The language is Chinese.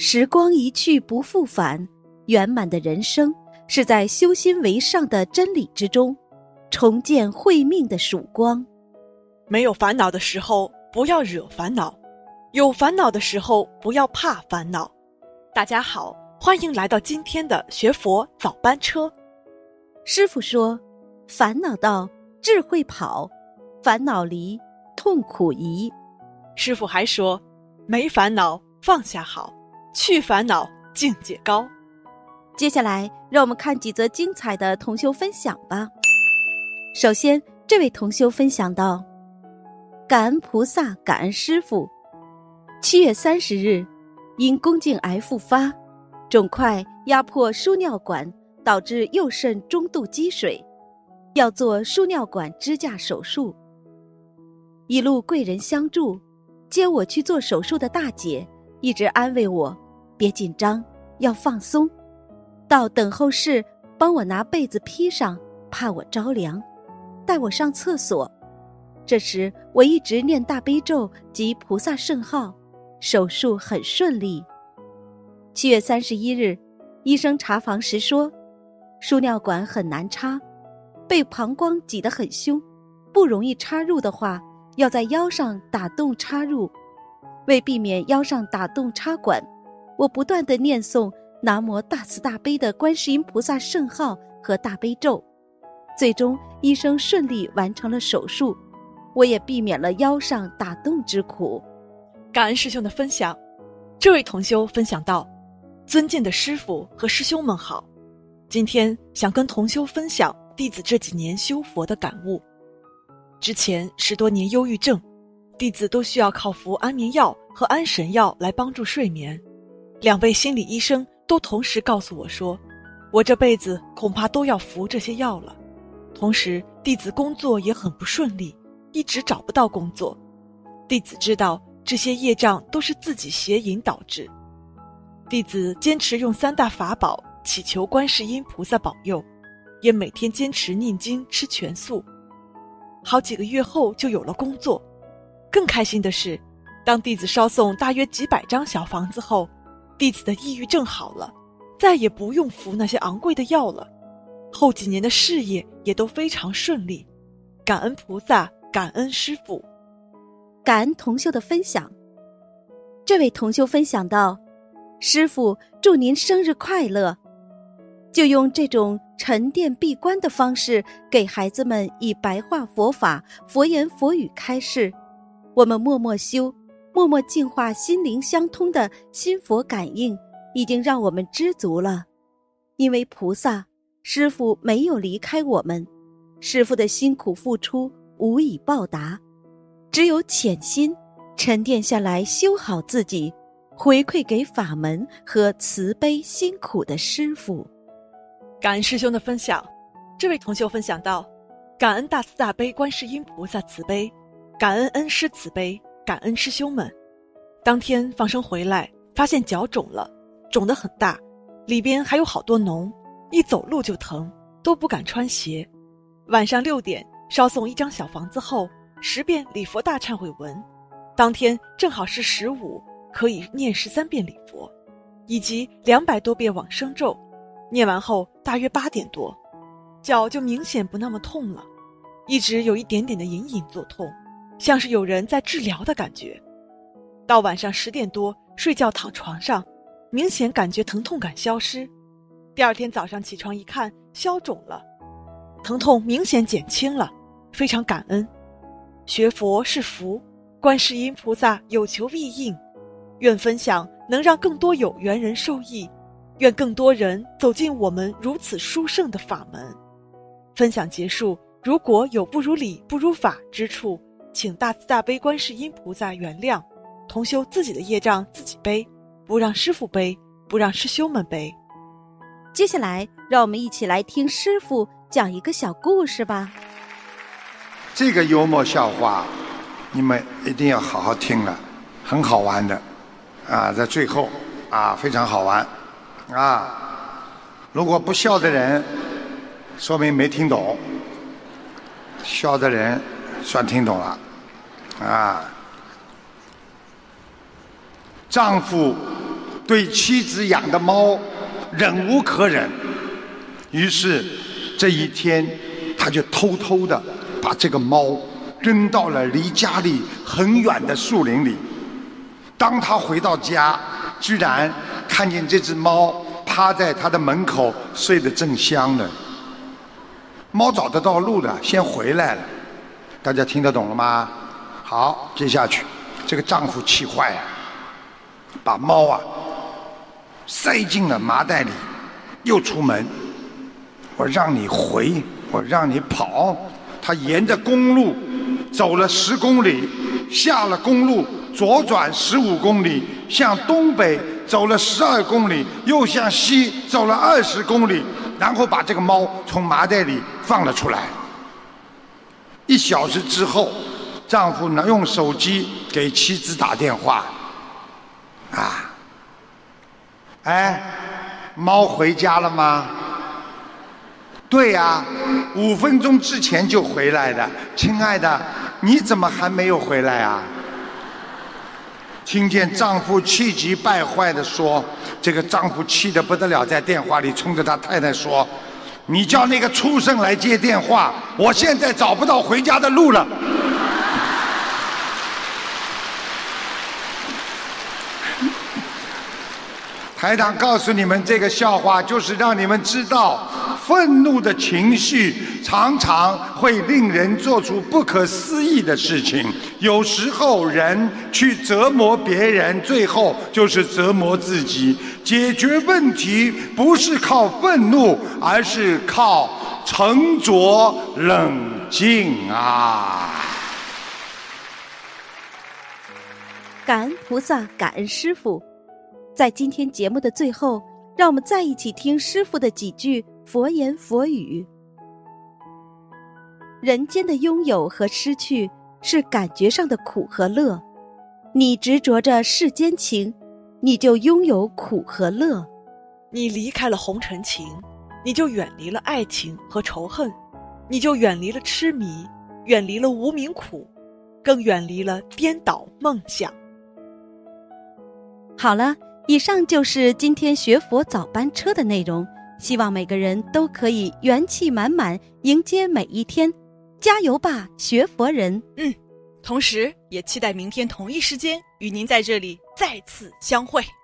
时光一去不复返，圆满的人生是在修心为上的真理之中，重见慧命的曙光。 没有烦恼的时候，不要惹烦恼；有烦恼的时候，不要怕烦恼。大家好，欢迎来到今天的学佛早班车。 师父说，烦恼到，智慧跑；烦恼离，痛苦移。 师父还说，没烦恼放下好，去烦恼境界高。 接下来让我们看几则精彩的同修分享吧。首先，这位同修分享到，感恩菩萨，感恩师父。7月30日，因宫颈癌复发，肿块压迫输尿管，导致右肾中度积水，要做输尿管支架手术。一路贵人相助，接我去做手术的大姐一直安慰我，别紧张，要放松。到等候室帮我拿被子披上，怕我着凉，带我上厕所。这时我一直念大悲咒及菩萨圣号，手术很顺利。7月31日，医生查房时说，输尿管很难插，被膀胱挤得很凶，不容易插入的话，要在腰上打洞插入。为避免腰上打洞插管，我不断地念诵南无大慈大悲的观世音菩萨圣号和大悲咒。最终医生顺利完成了手术，我也避免了腰上打洞之苦。 感恩师兄的分享。这位同修分享到，尊敬的师父和师兄们好，今天想跟同修分享弟子这几年修佛的感悟。之前10多年忧郁症，弟子都需要靠服安眠药和安神药来帮助睡眠。2位心理医生都同时告诉我说，我这辈子恐怕都要服这些药了。同时弟子工作也很不顺利，一直找不到工作。弟子知道这些业障都是自己邪淫导致。弟子坚持用3大法宝祈求观世音菩萨保佑，也每天坚持念经吃全素。好几个月后就有了工作。更开心的是，当弟子烧送大约几百张小房子后，弟子的抑郁症好了，再也不用服那些昂贵的药了。后几年的事业也都非常顺利。感恩菩萨，感恩师父。 感恩同修的分享。这位同修分享到，师父祝您生日快乐。就用这种沉淀闭关的方式，给孩子们以白话佛法、佛言佛语开示。我们默默修，默默净化心灵相通的心佛感应，已经让我们知足了。因为菩萨师父没有离开我们，师父的辛苦付出无以报答，只有潜心沉淀下来，修好自己，回馈给法门和慈悲辛苦的师父。 感恩师兄的分享。这位同修分享到，感恩大慈大悲观世音菩萨慈悲，感恩恩师慈悲，感恩师兄们。当天放生回来，发现脚肿了，肿得很大，里边还有好多脓，一走路就疼，都不敢穿鞋。晚上6点烧送1张小房子后，10遍礼佛大忏悔文，当天正好是15，可以念13遍礼佛，以及200多遍往生咒。念完后大约8点多，脚就明显不那么痛了，一直有一点点的隐隐作痛，像是有人在治疗的感觉。到晚上10点多睡觉躺床上，明显感觉疼痛感消失。第2天早上起床一看，消肿了，疼痛明显减轻了，非常感恩。学佛是福，观世音菩萨有求必应，愿分享能让更多有缘人受益，愿更多人走进我们如此殊胜的法门。分享结束，如果有不如理不如法之处，请大慈大悲观世音菩萨原谅，同修自己的业障自己背，不让师父背，不让师兄们背。 接下来让我们一起来听师父讲一个小故事吧。 这个幽默笑话你们一定要好好听了，很好玩的啊，在最后啊非常好玩啊。如果不笑的人说明没听懂，笑的人算听懂了啊。丈夫对妻子养的猫忍无可忍，于是这一天他就偷偷的把这个猫扔到了离家里很远的树林里。当他回到家，居然看见这只猫趴在他的门口睡得正香呢。猫找得到路的，先回来了。大家听得懂了吗？好，接下去这个丈夫气坏了，把猫塞进了麻袋里，又出门。我让你回，我让你跑。他沿着公路走了10公里，下了公路左转15公里，向东北走了12公里，又向西走了20公里，然后把这个猫从麻袋里放了出来。1小时之后，丈夫呢用手机给妻子打电话，猫回家了吗？对呀，5分钟之前就回来的。亲爱的，你怎么还没有回来啊？听见丈夫气急败坏地说，这个丈夫气得不得了，在电话里冲着他太太说：“你叫那个畜生来接电话，我现在找不到回家的路了。”台长告诉你们这个笑话，就是让你们知道，愤怒的情绪常常会令人做出不可思议的事情。有时候人去折磨别人，最后就是折磨自己。解决问题不是靠愤怒，而是靠沉着冷静啊！ 感恩菩萨，感恩师父。在今天节目的最后，让我们再一起听师父的几句佛言佛语。人间的拥有和失去是感觉上的苦和乐，你执着着世间情，你就拥有苦和乐。 你离开了红尘情，你就远离了爱情和仇恨，你就远离了痴迷，远离了无名苦，更远离了颠倒梦想。 好了，以上就是今天学佛早班车的内容，希望每个人都可以元气满满迎接每一天，加油吧，学佛人！ 同时也期待明天同一时间与您在这里再次相会。